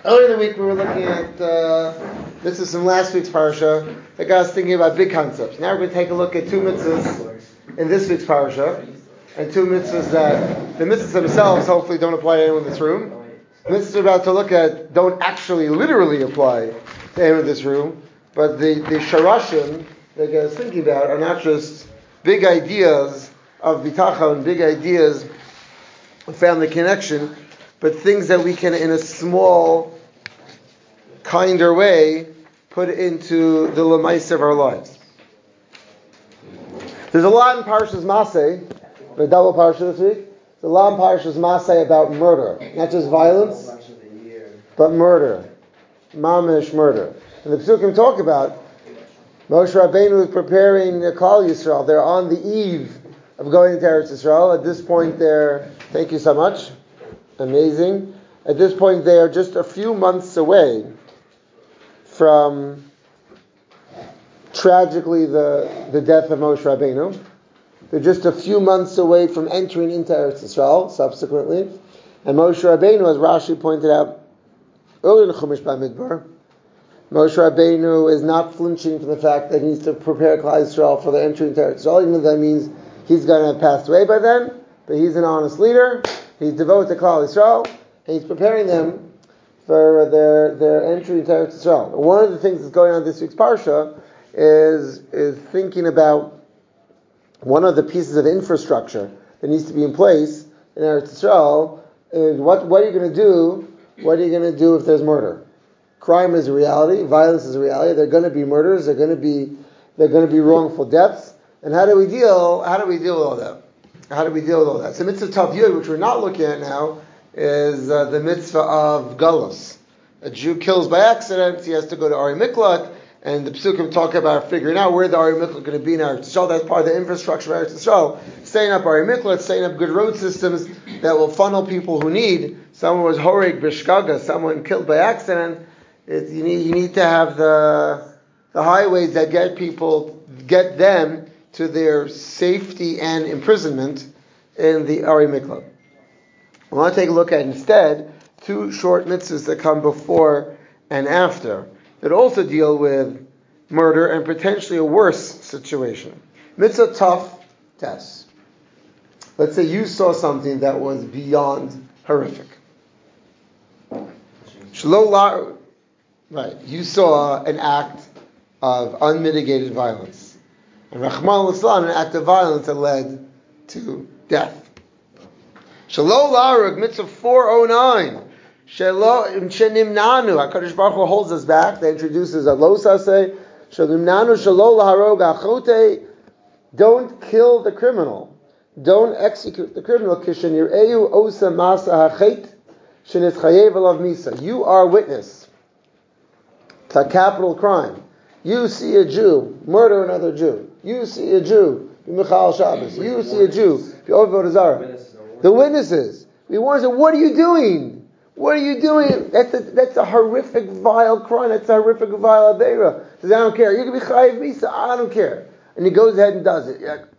Earlier in the week we were looking at this is from last week's parsha. The guy was thinking about big concepts. Now we're going to take a look at two mitzvahs in this week's parsha, and two mitzvahs that the mitzvahs themselves hopefully don't apply to anyone in this room. The mitzvahs we're about to look at don't actually literally apply to anyone in this room, but the sharashim that the guy was thinking about are not just big ideas of bitachon, big ideas of family connection, but things that we can, in a small, kinder way, put into the lemaisa of our lives. There's a lot in Parshas Maseh, the double parsha this week. There's a lot in Parshas Maseh about murder, not just violence, but murder, mamish murder. And the Pesukim talk about Moshe Rabbeinu is preparing Klal Yisrael. They're on the eve of going to Eretz Yisrael. At this point, thank you so much. Amazing. At this point, they are just a few months away from, tragically, the death of Moshe Rabbeinu. They're just a few months away from entering into Eretz Yisrael, subsequently. And Moshe Rabbeinu, as Rashi pointed out earlier in the Chumash Bamidbar, Moshe Rabbeinu is not flinching from the fact that he needs to prepare Klal Yisrael for the entry into Eretz Yisrael, even though that means he's going to have passed away by then. But he's an honest leader. He's devoted to Klal Yisrael, and he's preparing them for their entry into Eretz Yisrael. And one of the things that's going on in this week's parsha is thinking about one of the pieces of infrastructure that needs to be in place in Eretz Yisrael. Is what are you going to do? What are you going to do if there's murder? Crime is a reality. Violence is a reality. There are going to be murders. There are going to be wrongful deaths. And how do we deal with all that? How do we deal with all that? So mitzvah Tav Yud, which we're not looking at now, is the mitzvah of galus. A Jew kills by accident, he has to go to Ari Miklat, and the Pesukim talk about figuring out where the Ari Miklat is going to be in Eretz Yisrael. That's part of the infrastructure of Eretz Yisrael. Setting up Ari Miklat, setting up good road systems that will funnel people who need. Someone was horeg b'shgaga, someone killed by accident. You need to have the highways that get them to their safety and imprisonment in the Ari Miklat. I want to take a look at instead two short mitzvahs that come before and after that also deal with murder and potentially a worse situation. Mitzvah Tav Tes. Let's say you saw something that was beyond horrific. Right, you saw an act of unmitigated violence. And Rahman al-Islam, an act of violence that led to death. Shalom Larug, mitzvah 409. Shalom Shenimnanu. HaKadosh Baruch Hu holds us back. That introduces a losase. Shenimnanu Shalom Laharog Achote. Don't kill the criminal. Don't execute the criminal. Kishen Yireu Osa Masa Hachet. Shenit Chayev Alav Misa. You are witness to a capital crime. You see a Jew murder another Jew. You see a Jew be Michal Shabbos. You see a Jew be Oved Zara. The witnesses. We warn them, what are you doing? What are you doing? That's a horrific, vile crime. That's a horrific, vile aveira. He says, I don't care. You can be Chayiv Misa. I don't care. And he goes ahead and does it. You're like,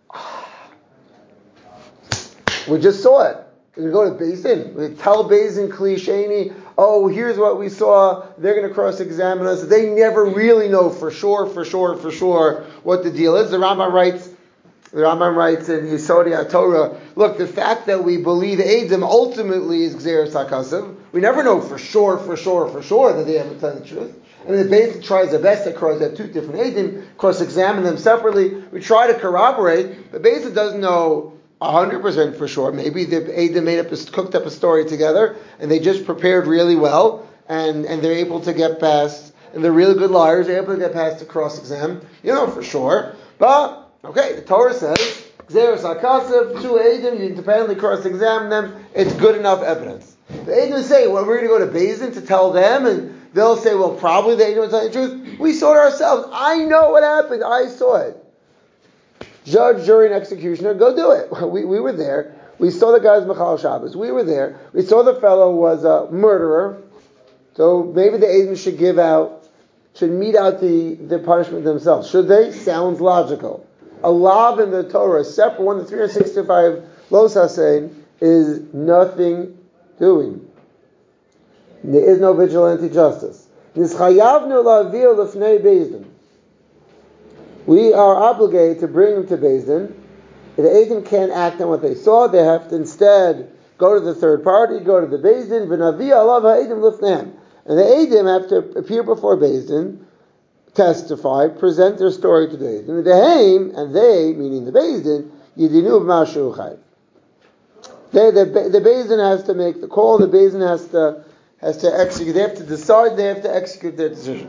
we just saw it. We go to Beis Din. We tell Beis Din Klisheni, oh, here's what we saw. They're going to cross-examine us. They never really know for sure what the deal is. The Rambam writes in Yesodei HaTorah, look, the fact that we believe Eidim ultimately is Gzeres HaKasav. We never know for sure that they haven't told the truth. I mean, the Beis Din tries their best to have two different Eidim, cross-examine them separately. We try to corroborate, but Beis Din doesn't know 100% for sure. Maybe the Eidim cooked up a story together, and they just prepared really well, and they're able to get past, and they're really good liars, they're able to get past the cross-exam. You know for sure. But, okay, the Torah says, Gzeres HaKasav, two Eidim, you independently cross-examine them, it's good enough evidence. The Eidim say, well, we're going to go to Beis Din to tell them, and they'll say, well, probably the Eidim will tell the truth. We saw it ourselves. I know what happened. I saw it. Judge, jury, and executioner, go do it. We were there. We saw the guy's Michal Shabbos. We were there. We saw the fellow was a murderer. So maybe the Eidim should mete out the punishment themselves. Should they? Sounds logical. A lav in the Torah, separate one, the 365 Los Hasein, is nothing doing. There is no vigilante justice. Nischayavnu la'avio l'fnei Beis Din. We are obligated to bring them to Beis Din. The Eidim can't act on what they saw. They have to instead go to the third party, go to the Beis Din, v'navi alav ha'edim lifneim. And the Eidim have to appear before Beis Din, testify, present their story to the Beis Din. The Haim, and they, meaning the Beis Din, yidinu b'mashu chayv. The Beis Din has to make the call. The Beis Din has to execute. They have to decide. They have to execute their decision.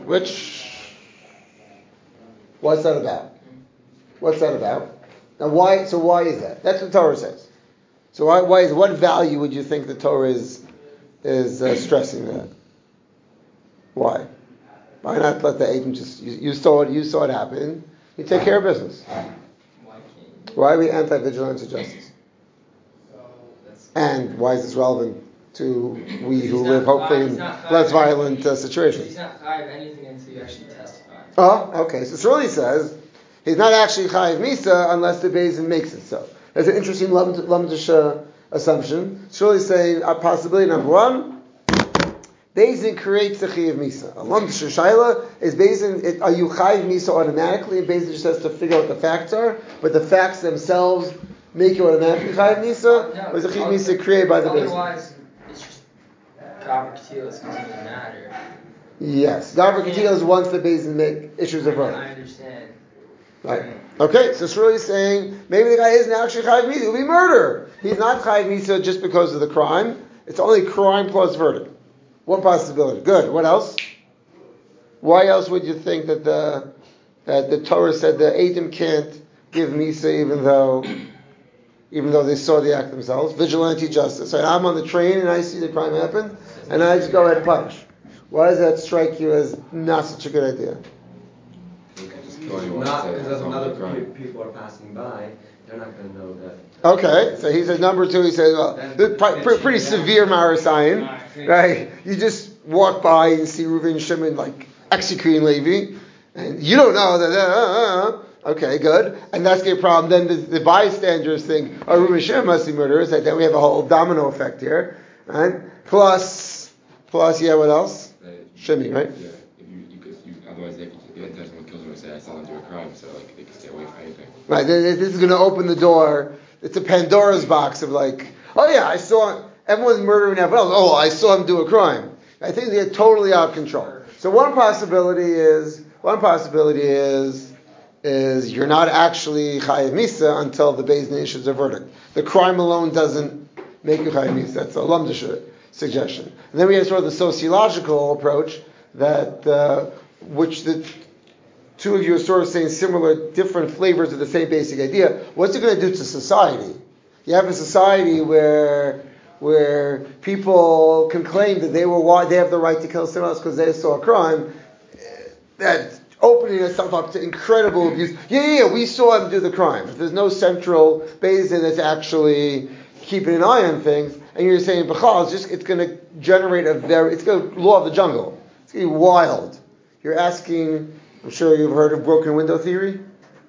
What's that about? What's that about? Now, why? So why is that? That's what the Torah says. So why is what value would you think the Torah is stressing that? Why? Why not let the Eidim just you saw it happen? You take care of business. Why are we anti-vigilance justice? And why is this relevant to we who live hopefully in less violent situations? He's not chayav anything until you actually testify. Oh, okay. So Shirley says he's not actually chayav misa unless the Beis Din makes it so. That's an interesting lamdish assumption. Shirley's saying a possibility number one: Beis Din creates the chayav misa. A lamdish shaila is Beis Din. Are you chayav misa automatically? And Beis Din just has to figure out what the facts are, but the facts themselves make you automatically chayav misa, or is the chayav misa created by the Beis Din? Otherwise, it's just Gaber Katilas doesn't even matter. Yes, Gaber Katilas once the Beis Din make issues of verdict. I understand. Right. Okay, so Shirley is saying maybe the guy isn't actually chayav misa. It would be murder. He's not chayav misa just because of the crime. It's only crime plus verdict. One possibility. Good. What else? Why else would you think that the Torah said the Eidim can't give misa even though they saw the act themselves? Vigilante justice. Right? I'm on the train and I see the crime happen, and I just go ahead and punish. Why does that strike you as not such a good idea? Not because other people are passing by, they're not going to know that. Okay, so he said number two. He said, well, pretty severe marasayin, right? You just walk by and see Reuven and Shimon like executing Levi, and you don't know that. Okay, good, and that's the problem. Then the bystanders think, oh, Reuven and Shimon must be murderers. Like, then we have a whole domino effect here, right? Plus, yeah, what else? Shimmy, right? Yeah, otherwise if someone kills them and say I saw them do a crime, so like they can stay away from anything. Right, this is going to open the door. It's a Pandora's box of like, oh yeah, I saw everyone's murdering everyone else. Oh, I saw him do a crime. I think they're totally out of control. So one possibility is you're not actually chayav misa until the Beis Din issues a verdict. The crime alone doesn't make you chayav misa. That's a lamdish suggestion. And then we have sort of the sociological approach that which the two of you are sort of saying similar, different flavors of the same basic idea. What's it going to do to society? You have a society where people can claim that they have the right to kill someone else because they saw a crime. That's opening itself up to incredible abuse. Yeah, we saw him do the crime. If there's no central Beis Din that's actually keeping an eye on things, and you're saying, B'chal, it's going to generate it's going to law of the jungle. It's going to be wild. You're asking, I'm sure you've heard of broken window theory.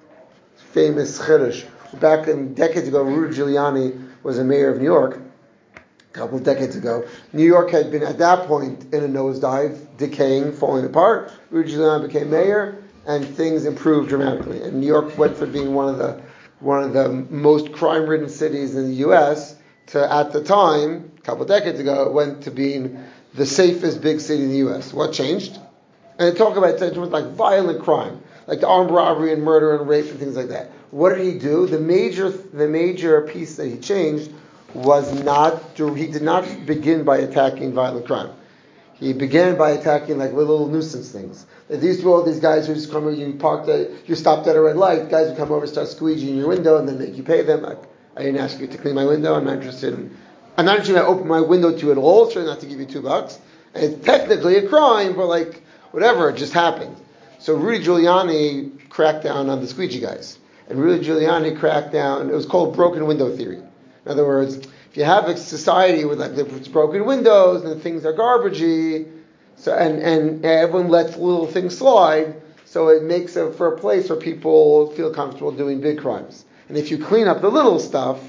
Famous chiddush. Back in decades ago, Rudy Giuliani was a mayor of New York. A couple of decades ago, New York had been at that point in a nosedive, decaying, falling apart. Rudy Giuliani became mayor, and things improved dramatically. And New York went from being one of the most crime-ridden cities in the U.S. to, at the time, a couple of decades ago, it went to being the safest big city in the U.S. What changed? And they talk about it like violent crime, like the armed robbery and murder and rape and things like that. What did he do? The major piece that he changed was he did not begin by attacking violent crime. He began by attacking like little nuisance things. There used to be all these guys who just come over, you stopped at a red light, guys would come over, start squeegeeing your window and then make you pay them. Like, I didn't ask you to clean my window, I'm not interested to open my window to you at all, trying not to give you $2. And it's technically a crime, but like, whatever, it just happened. So Rudy Giuliani cracked down on the squeegee guys. And Rudy Giuliani cracked down, it was called broken window theory. In other words, if you have a society with like it's broken windows and things are garbagey, so and everyone lets little things slide, so it makes it for a place where people feel comfortable doing big crimes. And if you clean up the little stuff,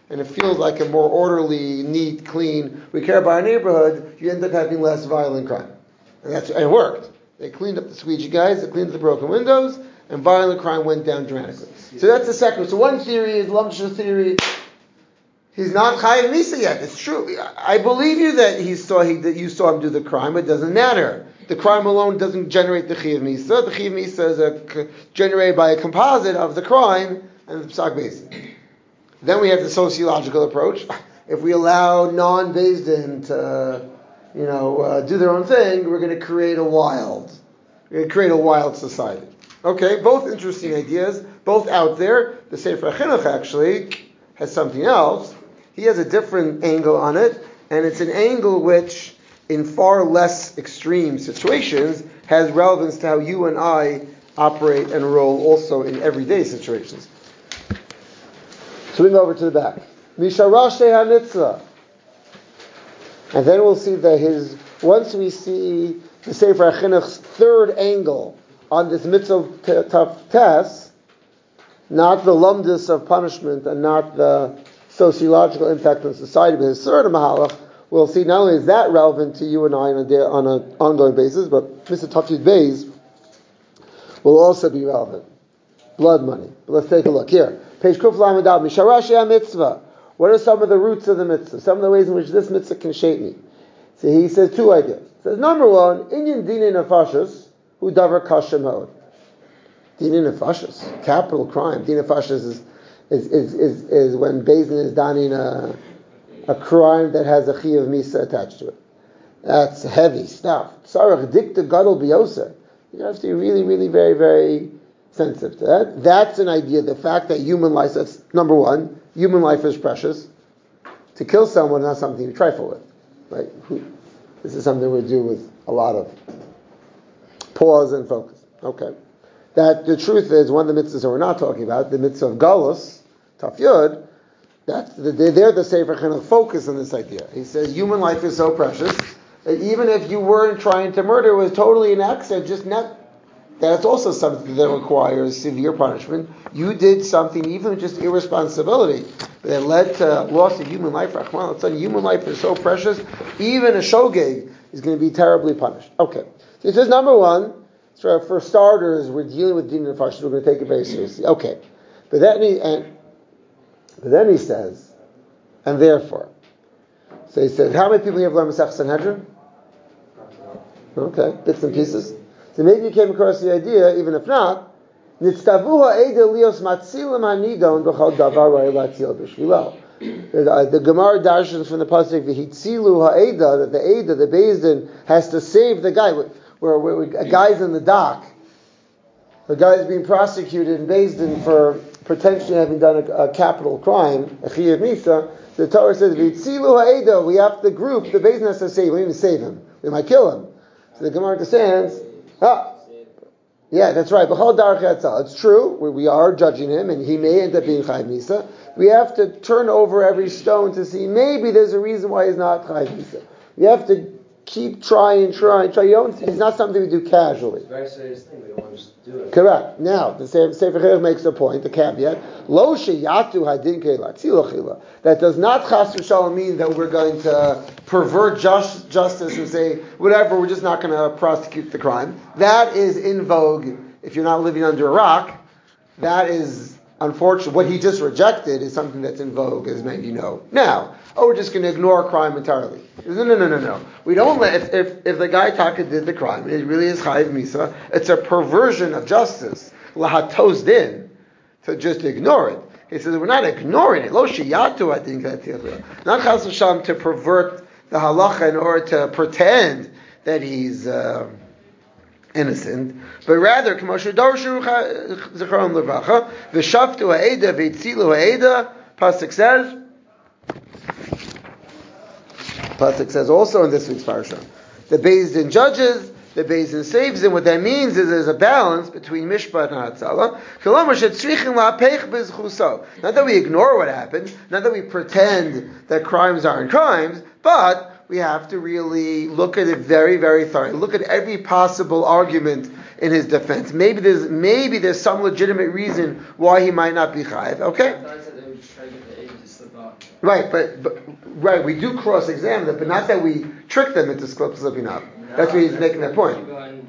and it feels like a more orderly, neat, clean, we care about our neighborhood, you end up having less violent crime. And it worked. They cleaned up the squeegee guys, they cleaned up the broken windows, and violent crime went down dramatically. So that's the second. So one theory is Lamshah theory. He's not Chayav Misa yet. It's true. I believe you that that you saw him do the crime. It doesn't matter. The crime alone doesn't generate the Chayav Misa. The Chayav Misa is generated by a composite of the crime and the Psak Beis. Then we have the sociological approach. If we allow non-Beis Din to, do their own thing, we're going to create a wild society. Okay, both interesting ideas, both out there. The Sefer HaChinuch actually has something else. He has a different angle on it, and it's an angle which, in far less extreme situations, has relevance to how you and I operate and roll also in everyday situations. So we go over to the back. Misharashe HaMitzvah. And then we'll see that once we see the Sefer HaChinuch's third angle on this mitzvah test, not the lumdus of punishment and not the sociological impact on society, but his third mahalach, we'll see not only is that relevant to you and I on an ongoing basis, but Mr. Tafyud Beis will also be relevant. Blood money. But let's take a look here. Page Kuf Lamed Al. Misharashi HaMitzvah. What are some of the roots of the mitzvah? Some of the ways in which this mitzvah can shape me. So he says two ideas. He says, number one, Inyan Dinin Nefashos, Hu Davar Kashem Hod. Dinin Nefashos, capital crime. Dinin Nefashos is when Beis Din is daning a crime that has a Chiyav Misa attached to it. That's heavy stuff. Sarach Dikta Gadol B'Yoser. You have to be really, really very, very sensitive to that. That's an idea. The fact that human life, that's number one. Human life is precious. To kill someone is not something you trifle with. Right? This is something we do with a lot of pause and focus. Okay. That the truth is, one of the mitzvahs that we're not talking about, the mitzvah of Galus, Tafyud, they're the Sefer HaChinuch focus on this idea. He says human life is so precious that even if you weren't trying to murder, it was totally an accident, just not. That's also something that requires severe punishment. You did something, even with just irresponsibility, that led to loss of human life. Rahman al-Tzad, human life is so precious, even a shogeg is going to be terribly punished. Okay. So he says, number one, for starters, we're dealing with Din Nefashos, we're going to take it very seriously. Okay. But then he says, and therefore. So he says, how many people have learned Masech Sanhedrin? Okay, bits and pieces. So maybe you came across the idea, even if not, the Gemara darshans from the pasuk v'hitzilu ha'eda, that the Eda, the Beis Din, has to save the guy. Where a guy's in the dock, the guy's being prosecuted in Beis Din for potentially having done a capital crime, a Chiyav Misa. The Torah says v'hitzilu ha'eda, we have to group, the Beis Din has to save, we don't even save him, we might kill him. So the Gemara understands, yeah, that's right. It's true. We are judging him, and he may end up being Chayav Misa. We have to turn over every stone to see maybe there's a reason why he's not Chayav Misa. We have to keep trying. It's not something we do casually. It's a very serious thing. We don't want to just do it. Correct. Now, the Sefer HaChinuch makes a point, the caveat. Lo sheyatu hadin ke'latzilachila. That does not chas v'shalom mean that we're going to pervert justice and say, whatever, we're just not going to prosecute the crime. That is in vogue. If you're not living under a rock, that is unfortunate. What he just rejected is something that's in vogue, as many of you know. Now, we're just going to ignore crime entirely. No. We don't let, if the guy Taka did the crime, it really is Chayav Misa, it's a perversion of justice, lahatos din, to just ignore it. He says, we're not ignoring it. Lo sheyatu, I think, not chas v'shalom to pervert the halacha in order to pretend that he's innocent, but rather, K'moshe Darshu Zichron Levracha, V'shaftu ha'eda, V'itzilu ha'eda, Pasuk says also in this week's parasha, the Beis Din judges, the Beis Din saves him. What that means is there's a balance between Mishpat and Hatzalah. Not that we ignore what happened, not that we pretend that crimes aren't crimes, but we have to really look at it very, very thoroughly. Look at every possible argument in his defense. Maybe there's some legitimate reason why he might not be chayav. Okay. I thought they would just try to get the aid to slip out. Right, but we do cross-examine them, but not that we trick them into slipping up. That's where he's making that point.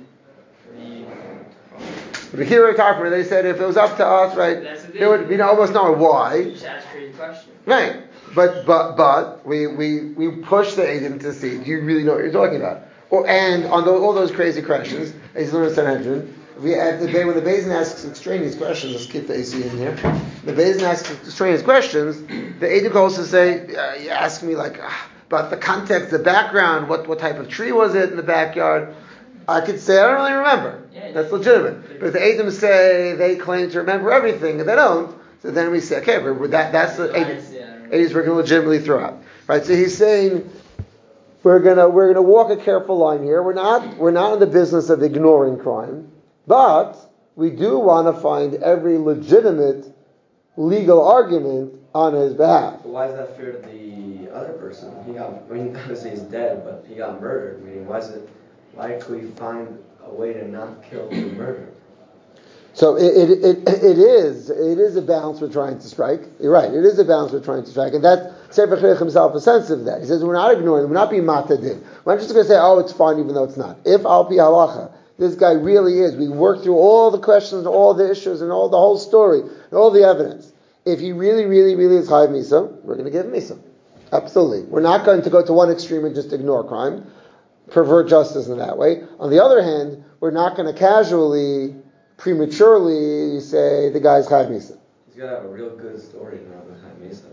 But here at they said if it was up to us, right, there would be almost no why. Just ask crazy questions. Right, but we push the agent to see, do you really know what you're talking about? And on all those crazy questions, as you learn in Sanhedrin, when the Beis Din asks extraneous questions, let's keep the AC in here. The Beis Din asks extraneous questions. The agent can also say, "You ask me about the context, the background, what type of tree was it in the backyard?" I could say I don't really remember. That's legitimate. But if the agents say they claim to remember everything and they don't, so then we say, okay, that's the agents we're going to legitimately throw out, right? So he's saying we're gonna walk a careful line here. We're not in the business of ignoring crime. But we do want to find every legitimate legal argument on his behalf. But why is that fair to the other person? Obviously he's dead, but he got murdered. Meaning, why could we find a way to not kill the murderer? So it is a balance we're trying to strike. You're right. It is a balance we're trying to strike, and that Sefer Chinuch himself is sensitive to that. He says we're not ignoring them. We're not being matadin. We're not just going to say, oh, it's fine, even though it's not. If al pi halacha, this guy really is. We work through all the questions, all the issues, and all the whole story, and all the evidence. If he really, really, really is chayav misa, we're going to give him misa. Absolutely. We're not going to go to one extreme and just ignore crime, pervert justice in that way. On the other hand, we're not going to casually, prematurely say the guy's chayav misa. He's got to have a real good story to have a chayav misa.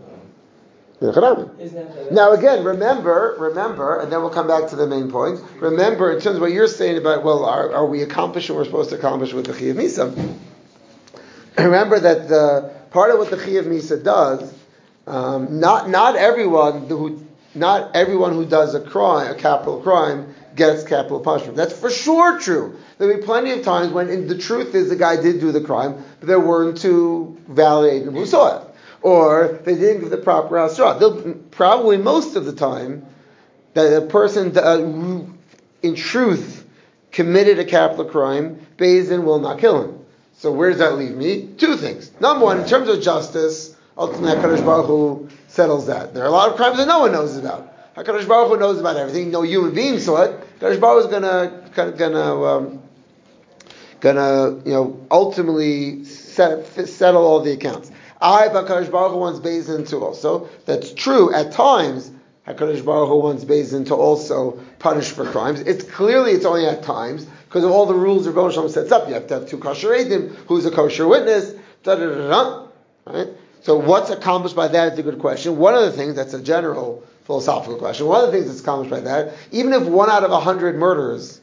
Now again, remember, and then we'll come back to the main point. Remember, in terms of what you're saying about, well, are we accomplishing what we're supposed to accomplish with the Chiyuv Misa? Remember that the part of what the Chiyuv Misa does, not everyone who does a capital crime, gets capital punishment. That's for sure true. There'll be plenty of times when the truth is the guy did do the crime, but there weren't two valid agents who saw it. Or they didn't give the proper hasra. Probably most of the time that a person in truth committed a capital crime, Beis Din will not kill him. So where does that leave me? Two things. Number one, in terms of justice, ultimately HaKadosh Baruch Hu settles that. There are a lot of crimes that no one knows about. HaKadosh Baruch Hu knows about everything. No human being saw it. HaKadosh Baruch Hu is gonna ultimately settle all the accounts. HaKadosh Baruch Hu wants Beis Din to also. That's true. At times, HaKadosh Baruch Hu wants Beis Din to also punish for crimes. It's only at times, because of all the rules Rebbeinu Shalom sets up. You have to have two kosher edim, who's a kosher witness, right? So what's accomplished by that is a good question. One of the things, that's a general philosophical question, one of the things that's accomplished by that, even if 1 out of 100 murderers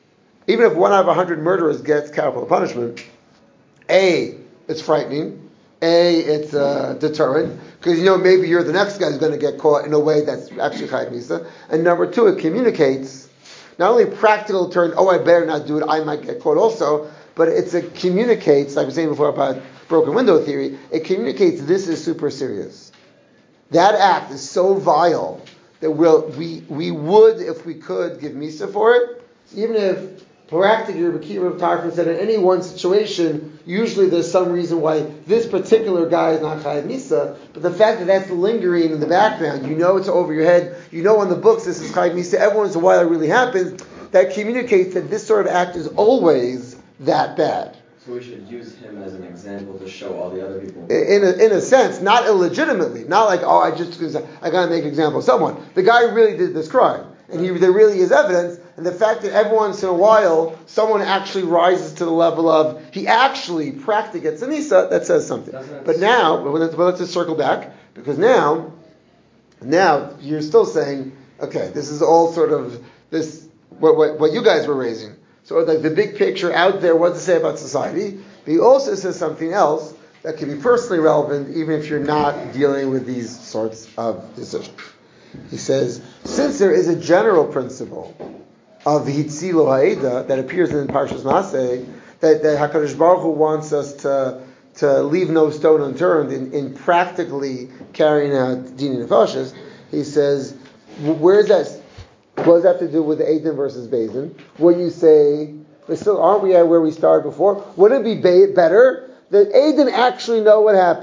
gets capital punishment, A, it's frightening, it's deterrent, because maybe you're the next guy who's going to get caught in a way that's actually chayav misa. And number two, it communicates not only practical deterrent, I better not do it, I might get caught also, but it communicates, like I was saying before about broken window theory, it communicates this is super serious. That act is so vile that we would, if we could, give misa for it, even if practically, Rabbi Tarfon said in any one situation, usually there's some reason why this particular guy is not chayav misa, but the fact that that's lingering in the background, it's over your head, on the books this is chayav misa, every once in a while it really happens, that communicates that this sort of act is always that bad. So we should use him as an example to show all the other people. In a sense, not illegitimately, not like, I got to make an example of someone. The guy really did this crime, and there really is evidence. And the fact that every once in a while someone actually rises to the level of he actually practically gets a nisa, that says something. But now, let's just circle back, because now you're still saying, okay, this is all sort of this what you guys were raising. So like the big picture out there, what to say about society. But he also says something else that can be personally relevant, even if you're not dealing with these sorts of decisions. He says, since there is a general principle of Hitzilo Ha'eda that appears in Parshas Maseh, that HaKadosh Baruch Hu wants us to leave no stone unturned in practically carrying out Dini Nefashos, he says, what does that have to do with the Eidim versus Beis Din? When you say, aren't we at where we started before? Wouldn't it be better that Eidim actually know what happened?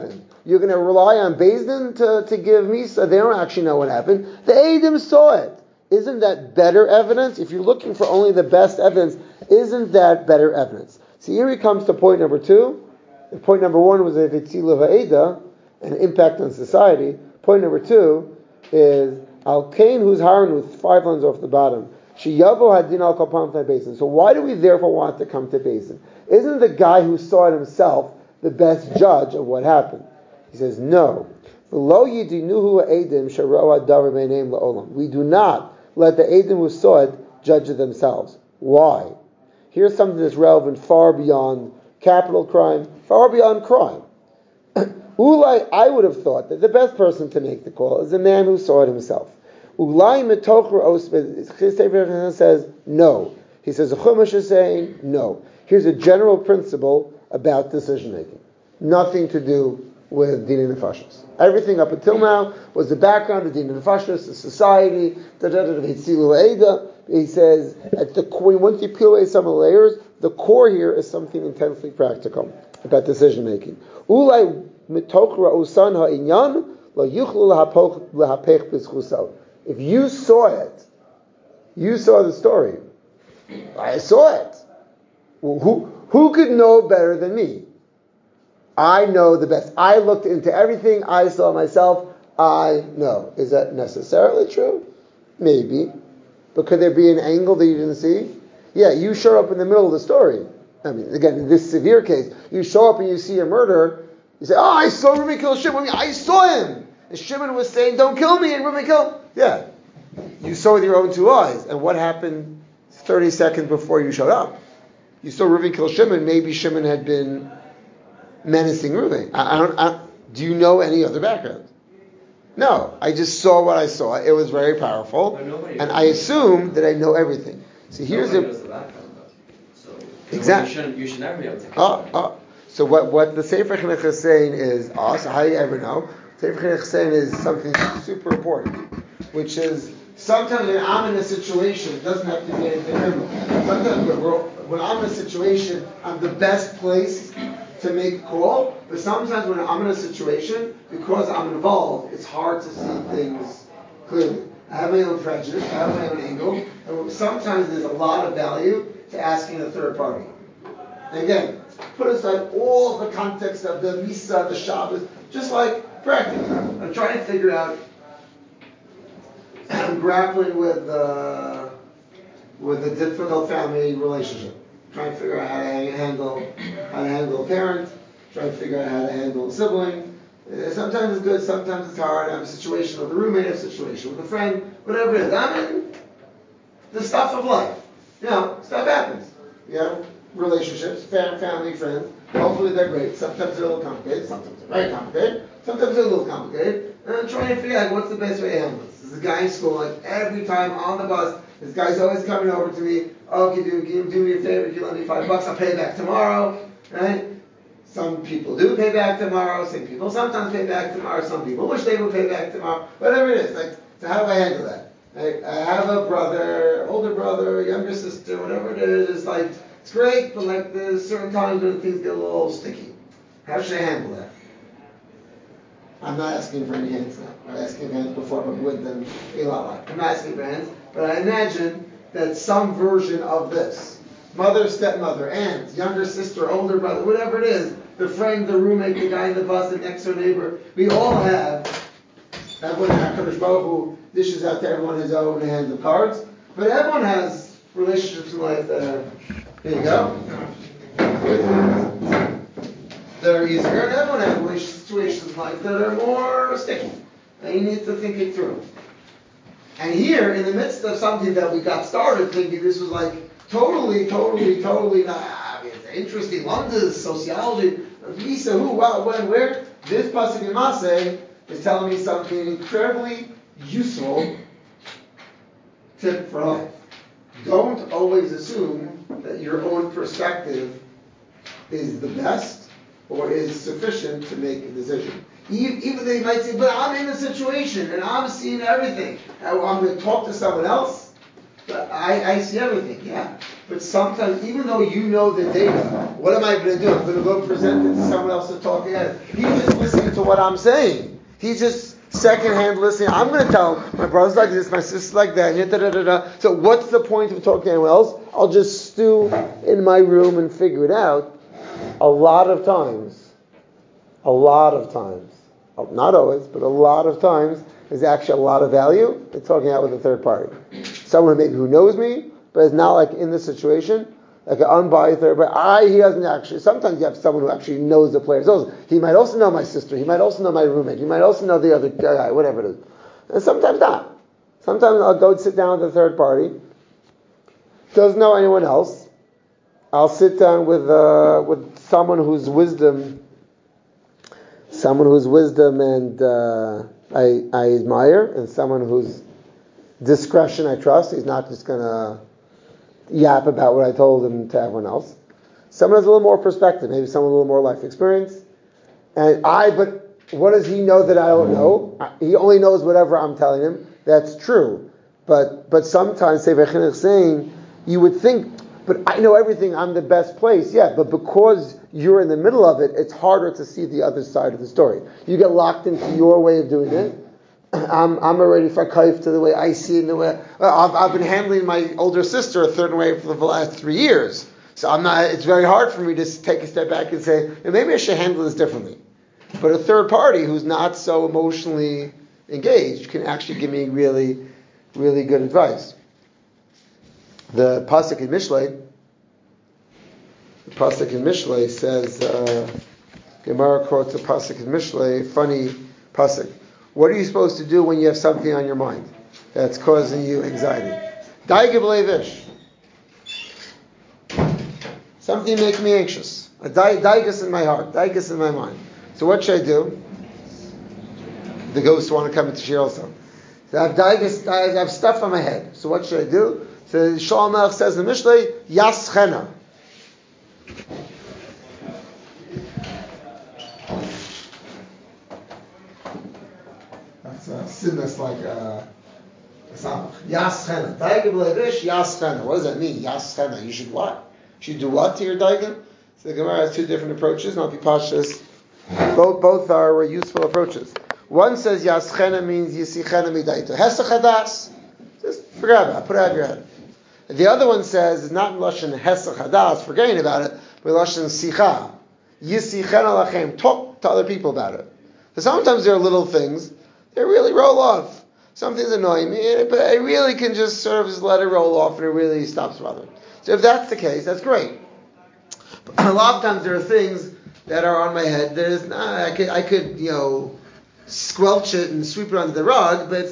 you're going to rely on Beis Din to give Misa. They don't actually know what happened. The Eidim saw it. Isn't that better evidence? If you're looking for only the best evidence, isn't that better evidence? So here he comes to point number 2. Point number 1 was a Vitzilu Ha'eda, an impact on society. Point number 2 is Al Kain, who's Haran with 5 lines off the bottom. Sheyavo Hadin Al Kapam Beis Din. So why do we therefore want to come to Beis Din? Isn't the guy who saw it himself the best judge of what happened? He says, no. We do not let the Eidim who saw it judge it themselves. Why? Here's something that's relevant far beyond capital crime, far beyond crime. Ulai, I would have thought that the best person to make the call is the man who saw it himself. Ulai says no. He says the Chumash is saying no. Here's a general principle about decision making. Nothing to do with Din Nefashos. Everything up until now was the background of Din Nefashos, the society, He says, once you peel away some of the layers, the core here is something intensely practical about decision making. If you saw it, you saw the story. I saw it. Well, who could know better than me? I know the best. I looked into everything. I saw myself. I know. Is that necessarily true? Maybe. But could there be an angle that you didn't see? Yeah, you show up in the middle of the story. I mean, again, in this severe case, you show up and you see a murder. You say, I saw Reuben kill Shimon. I saw him. And Shimon was saying, don't kill me. And Reuben killed. Yeah. You saw with your own 2 eyes. And what happened 30 seconds before you showed up? You saw Reuben kill Shimon. Maybe Shimon had been menacing Reuben. Do you know any other background? No. I just saw what I saw. It was very powerful. And I assume that I know everything. So here's nobody knows the background, though. So exactly. You should never be able to. So what the Sefer Chinuch is saying is, how do you ever know? Sefer Chinuch is saying is something super important, which is sometimes when I'm in a situation, it doesn't have to be anything criminal. Sometimes when I'm in a situation, I'm the best place to make a call, but sometimes when I'm in a situation, because I'm involved, it's hard to see things clearly. I have my own prejudice, I have my own angle, and sometimes there's a lot of value to asking a third party. And again, put aside all the context of the Misa, the Shabbos, just like practically. I'm trying to figure out, I'm grappling with a difficult family relationship. Trying to figure out how to handle a parent, trying to figure out how to handle a sibling. Sometimes it's good, sometimes it's hard. I have a situation with a roommate, I have a situation with a friend, whatever it is. I mean, the stuff of life. Stuff happens. Relationships, family, friends. Hopefully they're great. Sometimes they're a little complicated, sometimes they're very complicated, sometimes they're a little complicated. And I'm trying to figure out what's the best way to handle this. There's a guy in school, like every time on the bus, this guy's always coming over to me, can you do me a favor, can you lend me $5, I'll pay it back tomorrow, right? Some people do pay back tomorrow, some people sometimes pay back tomorrow, some people wish they would pay back tomorrow, whatever it is. So how do I handle that? I have a brother, older brother, younger sister, whatever it is, it's great, but there's certain times when things get a little sticky. How should I handle that? I'm not asking for any hands now. I'm asking for hands before I'm with them. I'm not asking for hands, but I imagine that some version of this, mother, stepmother, aunt, younger sister, older brother, whatever it is, the friend, the roommate, the guy in the bus, the next door neighbor, we all have, everyone in HaKadosh Baruch Hu dishes out to everyone his own hand of cards, but everyone has relationships in life that are, here you go, they're easier, and everyone has situations in life that are more sticky, and you need to think it through. And here, in the midst of something that we got started thinking this was totally not, it's interesting, London, sociology, Visa, who, wow, when, where, this pasuk in Maseh is telling me something incredibly useful tip for life. Don't always assume that your own perspective is the best or is sufficient to make a decision. Even they might say, but I'm in a situation and I'm seeing everything. I'm going to talk to someone else, but I see everything. Yeah, But sometimes, even though you know the data, what am I going to do? I'm going to go present it to someone else to talk again. He's just listening to what I'm saying. He's just secondhand listening. I'm going to tell him, my brother's like this, my sister's like that, So what's the point of talking to anyone else? I'll just stew in my room and figure it out. A lot of times, not always, but a lot of times, there's actually a lot of value in talking out with a third party. Someone maybe who knows me, but is not like in this situation, like an unbiased third party. He doesn't actually, sometimes you have someone who actually knows the players. He might also know my sister, he might also know my roommate, he might also know the other guy, whatever it is. And sometimes not. Sometimes I'll go sit down with a third party, doesn't know anyone else. I'll sit down with someone whose wisdom and I admire, and someone whose discretion I trust. He's not just going to yap about what I told him to everyone else. Someone has a little more perspective, maybe someone with a little more life experience. But what does he know that I don't know? He only knows whatever I'm telling him. That's true. But sometimes, saying, you would think, but I know everything, I'm the best place. Yeah, but because you're in the middle of it, it's harder to see the other side of the story. You get locked into your way of doing it. I'm already fakayif to the way I see it, in the way I've been handling my older sister a certain way for the last 3 years. So it's very hard for me to take a step back and say, maybe I should handle this differently. But a third party who's not so emotionally engaged can actually give me really, really good advice. The pasuk in Mishlei says, Gemara quotes a pasuk in Mishlei, funny pasuk. What are you supposed to do when you have something on your mind that's causing you anxiety? Daigib leivish. Something making me anxious. A daigus in my heart, daigus in my mind. So what should I do? The ghosts want to come into shir also. So I have daigus, I have stuff on my head. So what should I do? So Shalom Melech says in the Mishlei, Yaschena. That's a sin that's like Yaschena. Daigim leivish, Yaschena. What does that mean? Yaschena. You should what? You should do what to your daigim? So the Gemara has two different approaches. Not be pashas. Both are useful approaches. One says Yaschena means Yisichena midaito. Hesachadas. Just forget about it. Put it out of your head. The other one says, it's not in Lashon Hesachadas, forgetting about it, but Lashon Sicha. Yisichena lachem. Talk to other people about it. So sometimes there are little things that really roll off. Some things annoy me, but I really can just sort of just let it roll off and it really stops bothering. So if that's the case, that's great. But a lot of times there are things that are on my head. I could squelch it and sweep it under the rug, but it's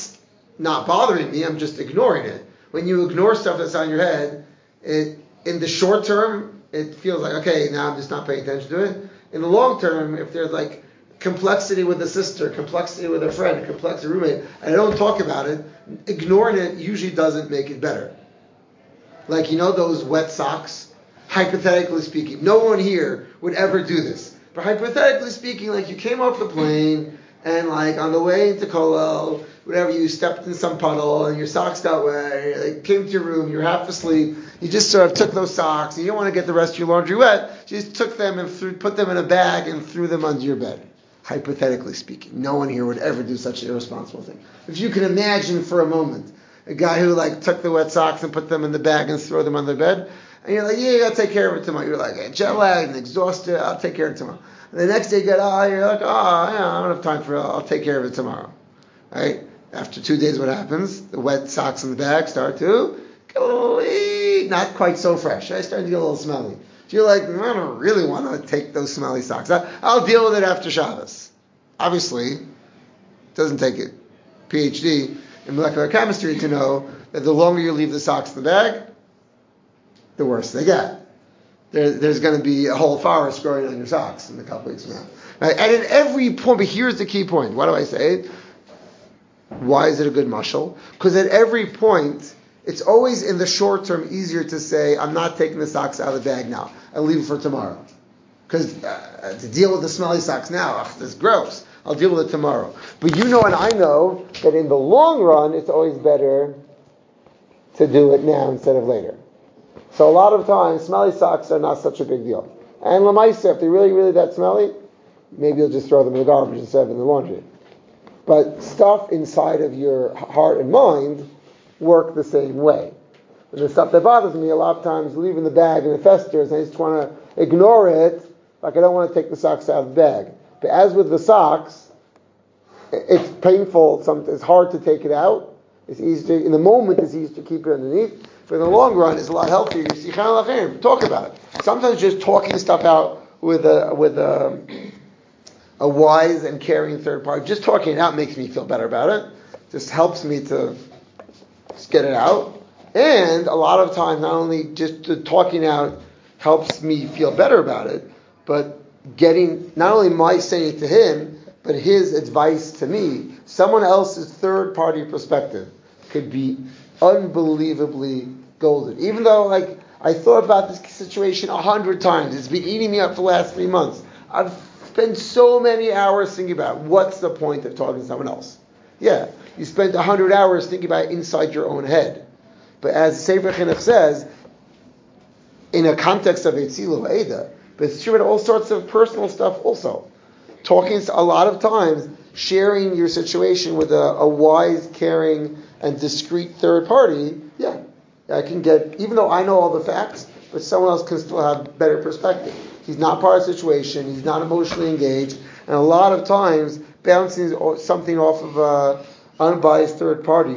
not bothering me. I'm just ignoring it. When you ignore stuff that's on your head, in the short term, it feels like, okay, now I'm just not paying attention to it. In the long term, if there's like complexity with a sister, complexity with a friend, complexity with a roommate, and I don't talk about it, ignoring it usually doesn't make it better. Like, those wet socks? Hypothetically speaking, no one here would ever do this. But hypothetically speaking, like you came off the plane and like on the way into Kollel, whatever, you stepped in some puddle and your socks got wet, you came to your room, you're half asleep, you just sort of took those socks and you don't want to get the rest of your laundry wet, you just took them and put them in a bag and threw them under your bed. Hypothetically speaking, no one here would ever do such an irresponsible thing. If you can imagine for a moment a guy who like took the wet socks and put them in the bag and throw them on the bed, and you're like, yeah, you gotta take care of it tomorrow. You're like, jet lagged and exhausted, I'll take care of it tomorrow. And the next day you're like, I don't have time for it, I'll take care of it tomorrow. Right? After 2 days, what happens? The wet socks in the bag start to get a little, not quite so fresh. I start to get a little smelly. So you're like, I don't really want to take those smelly socks. I'll deal with it after Shabbos. Obviously, doesn't take it. PhD in molecular chemistry to know that the longer you leave the socks in the bag, the worse they get. There's going to be a whole forest growing on your socks in a couple weeks from now. Right? And at every point, but here's the key point. Why do I say it? Why is it a good mashal? Because at every point, it's always in the short term easier to say, I'm not taking the socks out of the bag now. I'll leave it for tomorrow. Because to deal with the smelly socks now, that's gross. I'll deal with it tomorrow. But and I know that in the long run, it's always better to do it now instead of later. So a lot of times, smelly socks are not such a big deal. And lamaisa, if they're really, really that smelly, maybe you'll just throw them in the garbage instead of in the laundry. But stuff inside of your heart and mind work the same way. And the stuff that bothers me, a lot of times leave in the bag and it festers, and I just want to ignore it, like I don't want to take the socks out of the bag. But as with the socks, it's painful, it's hard to take it out. It's easy to, in the moment, it's easy to keep it underneath. But in the long run, it's a lot healthier. You see, talk about it. Sometimes just talking stuff out with a wise and caring third party, just talking it out makes me feel better about it. Just helps me to just get it out. And a lot of times, not only just the talking out helps me feel better about it, but getting not only my saying it to him, but his advice to me, someone else's third party perspective could be unbelievably golden. Even though, like, I thought about this situation 100 times. It's been eating me up for the last 3 months. I've spent so many hours thinking about what's the point of talking to someone else. Yeah, you spent 100 hours thinking about it inside your own head. But as Sefer Chinuch says, in a context of Eitzilu V'Eda, but it's true about all sorts of personal stuff also. Talking a lot of times, sharing your situation with a wise, caring, and discreet third party, yeah, I can get, even though I know all the facts, but someone else can still have better perspective. He's not part of the situation, he's not emotionally engaged, and a lot of times, bouncing something off of an unbiased third party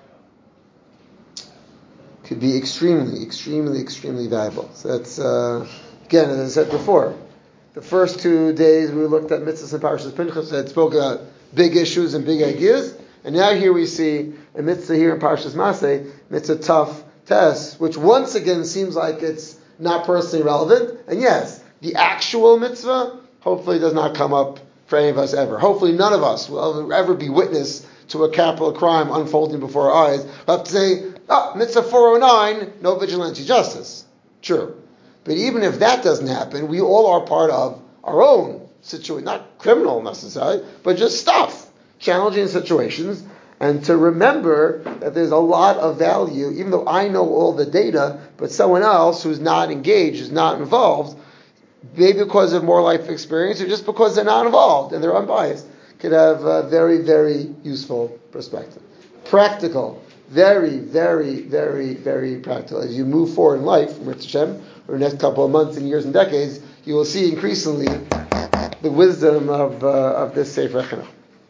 could be extremely, extremely, extremely valuable. So that's, again, as I said before, the first 2 days we looked at mitzvahs and parashas Pinchas that spoke about big issues and big ideas, and now here we see a mitzvah here in parashas Maseh, mitzvah tough test, which once again seems like it's not personally relevant, and yes, the actual mitzvah hopefully does not come up for any of us ever. Hopefully none of us will ever be witness to a capital crime unfolding before our eyes. We'll have to say, mitzvah 409, no vigilante justice. True. But even if that doesn't happen, we all are part of our own situation, not criminal necessarily, but just stuff, challenging situations, and to remember that there's a lot of value, even though I know all the data, but someone else who's not engaged, is not involved, maybe because of more life experience, or just because they're not involved and they're unbiased, could have a very, very useful perspective. Practical. Very, very, very, very practical. As you move forward in life, Mirz Hashem, over the next couple of months and years and decades, you will see increasingly the wisdom of this Sefer Chinuch.